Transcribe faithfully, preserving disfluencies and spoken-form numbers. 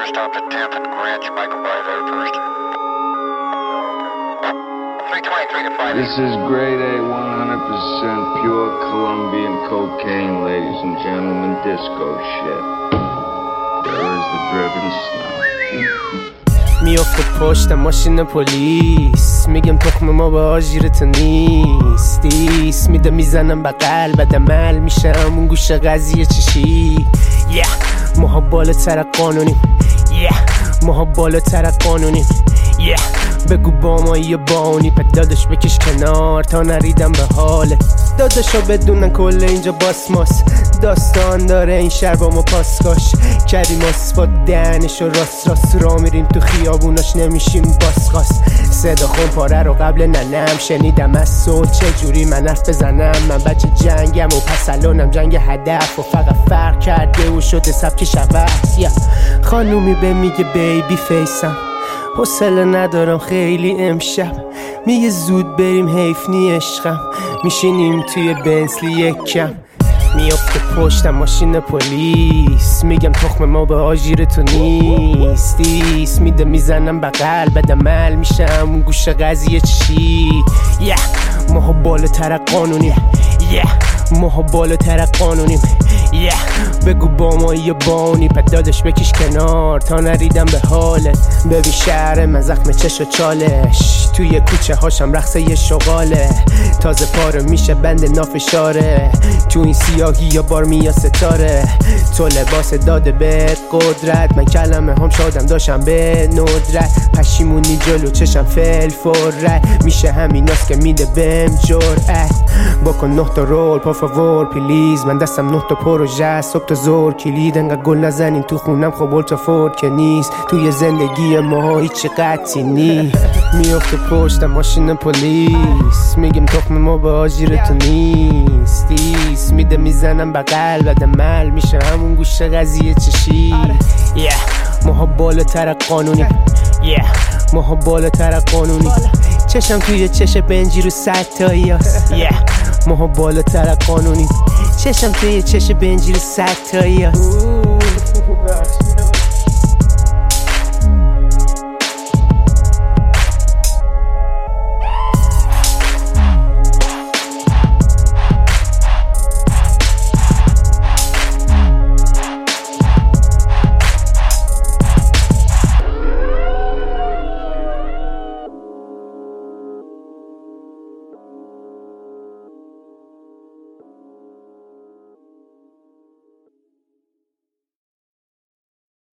first off to tenth and Greenwich. Michael Bryce out first. three twenty-three to five. This is grade A, one hundred percent pure Colombian cocaine, ladies and gentlemen, disco shit. There is the driven snow. میافته پشت ماشین پلیس، میگم تخم ما به آژیرت نیست. دیس میده میزنم بغل بعد عمل میشم اون گوشه قضیه چشی. yeah. ماها بالاتر قانونیم yeah. ماها بالاتر قانونیم yeah. بگو با ما یه بانی پد دادش بکش کنار تا نریدم به حاله. داداشا بدونن کل اینجا باسماس داستان داره این شهر با ما پاسکاش کردیم آسفات دهنش و راست راست را میریم تو خیابوناش نمیشیم باسخاست. صدا خون پاره رو قبل ننم شنیدم از صوت چجوری من حرف بزنم. من بچه جنگم و پس الانم جنگ هدف و فقط فرق کرده و شده سبک شبست. yeah. خانومی به میگه بیبی فیسم حوصله ندارم خیلی امشب. میگه زود بریم حیف نی عشقم. میشینیم توی بنسلی یکم میافته پشتم ماشین پلیس. میگم تخم ما به آژیر تو نیستیست. میده میزنم بغل بعد عمل میشم اون گوشه قضیه چی. yeah. ماها بالاتر قانونیم yeah. ماها بالاتر قانونیم yeah. بگو با ما یه بانی پد دادش بکش کنار تا نریدم به حالت. ببین شهر من زخم چش و چالش توی کوچه هاشم رقصه یه شغاله. تازه پاره میشه بند نافشاره تو این سیاهی یا بار میا ستاره. تو لباس داده به قدرت من کلمه هم شادم داشتم به ندرت. پشیمونی جلو چشم فل فرت میشه همیناست که میده بهم جرأت. بکن نه تا رول پا فاور پلیز من دستم نه تا پروژه صبح تا زور کلید انقدر گل نزنین تو خونم خب اولتا فورد که نیست. توی زندگی ما هیچ قطعی نی. میافته پشت ماشین پلیس میگم تخم ما به آژیرتو نیستیست. میده میزنم بغل بعد عمل میشه همون گوشه قضیه چشی. yeah. ماها بالاتر قانونیم yeah. ماها بالاتر قانونیم. چشم توی چش بنجی رو صد تایی هست yeah. ماها بالاتر قانونیم. چشم توی چش بنجی رو صد تایی هست